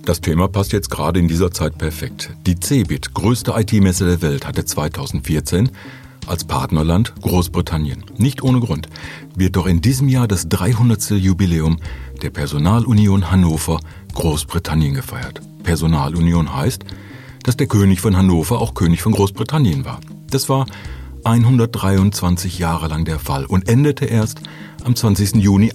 Das Thema passt jetzt gerade in dieser Zeit perfekt. Die CeBIT, größte IT-Messe der Welt, hatte 2014 als Partnerland Großbritannien. Nicht ohne Grund wird doch in diesem Jahr das 300. Jubiläum der Personalunion Hannover Großbritannien gefeiert. Personalunion heißt, dass der König von Hannover auch König von Großbritannien war. Das war 123 Jahre lang der Fall und endete erst am 20. Juni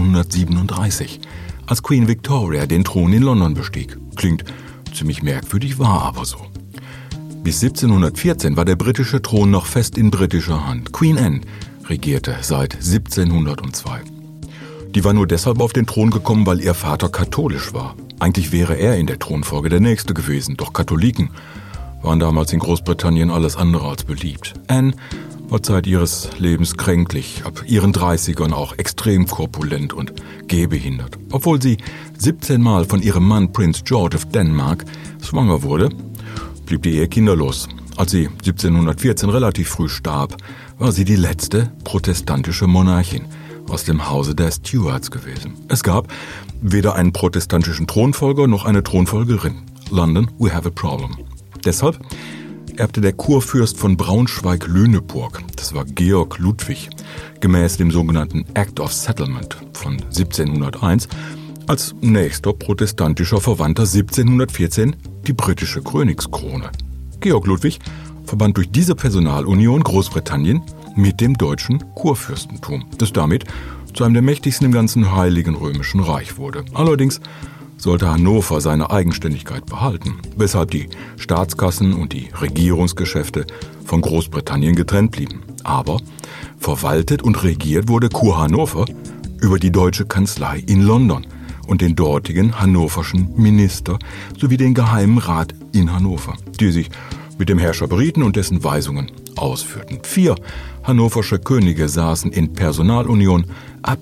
1837, als Queen Victoria den Thron in London bestieg. Klingt ziemlich merkwürdig, war aber so. Bis 1714 war der britische Thron noch fest in britischer Hand. Queen Anne regierte seit 1702. Die war nur deshalb auf den Thron gekommen, weil ihr Vater katholisch war. Eigentlich wäre er in der Thronfolge der Nächste gewesen, doch Katholiken waren damals in Großbritannien alles andere als beliebt. Anne war Zeit ihres Lebens kränklich, ab ihren 30ern auch extrem korpulent und gehbehindert. Obwohl sie 17 Mal von ihrem Mann Prinz George of Denmark schwanger wurde, blieb die Ehe kinderlos. Als sie 1714 relativ früh starb, war sie die letzte protestantische Monarchin aus dem Hause der Stuarts gewesen. Es gab weder einen protestantischen Thronfolger noch eine Thronfolgerin. London, we have a problem. Deshalb erbte der Kurfürst von Braunschweig-Lüneburg, das war Georg Ludwig, gemäß dem sogenannten Act of Settlement von 1701, als nächster protestantischer Verwandter 1714 die britische Königskrone. Georg Ludwig verband durch diese Personalunion Großbritannien mit dem deutschen Kurfürstentum, das damit zu einem der mächtigsten im ganzen Heiligen Römischen Reich wurde. Allerdings sollte Hannover seine Eigenständigkeit behalten, weshalb die Staatskassen und die Regierungsgeschäfte von Großbritannien getrennt blieben. Aber verwaltet und regiert wurde Kur Hannover über die deutsche Kanzlei in London und den dortigen hannoverschen Minister sowie den Geheimen Rat in Hannover, die sich mit dem Herrscher berieten und dessen Weisungen ausführten. 4 hannoversche Könige saßen in Personalunion ab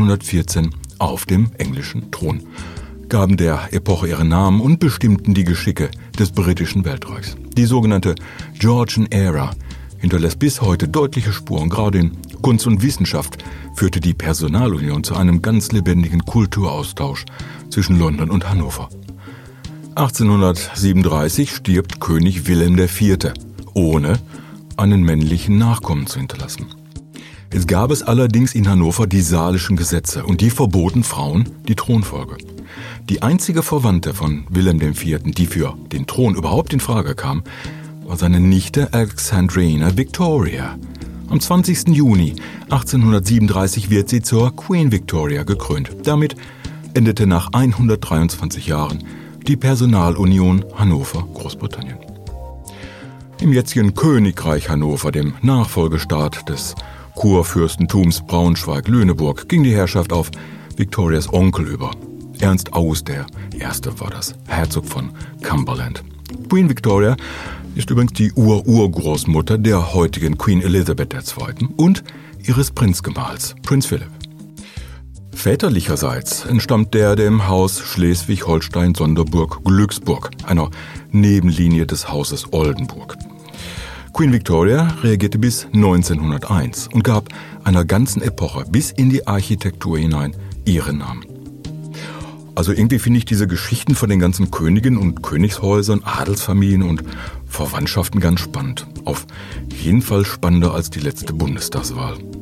1714 auf dem englischen Thron, gaben der Epoche ihren Namen und bestimmten die Geschicke des britischen Weltreichs. Die sogenannte Georgian Era hinterlässt bis heute deutliche Spuren. Gerade in Kunst und Wissenschaft führte die Personalunion zu einem ganz lebendigen Kulturaustausch zwischen London und Hannover. 1837 stirbt König Wilhelm IV., ohne einen männlichen Nachkommen zu hinterlassen. Es gab es allerdings in Hannover die Salischen Gesetze und die verboten Frauen die Thronfolge. Die einzige Verwandte von Wilhelm IV., die für den Thron überhaupt in Frage kam, war seine Nichte Alexandrina Victoria. Am 20. Juni 1837 wird sie zur Queen Victoria gekrönt. Damit endete nach 123 Jahren die Personalunion Hannover-Großbritannien. Im jetzigen Königreich Hannover, dem Nachfolgestaat des Kurfürstentums Braunschweig-Lüneburg, ging die Herrschaft auf Victorias Onkel über. Ernst August I. war das, Herzog von Cumberland. Queen Victoria ist übrigens die Urgroßmutter der heutigen Queen Elizabeth II. Und ihres Prinzgemahls, Prinz Philipp. Väterlicherseits entstammt der dem Haus Schleswig-Holstein-Sonderburg-Glücksburg, einer Nebenlinie des Hauses Oldenburg. Queen Victoria regierte bis 1901 und gab einer ganzen Epoche bis in die Architektur hinein ihren Namen. Also irgendwie finde ich diese Geschichten von den ganzen Königen und Königshäusern, Adelsfamilien und Verwandtschaften ganz spannend. Auf jeden Fall spannender als die letzte Bundestagswahl.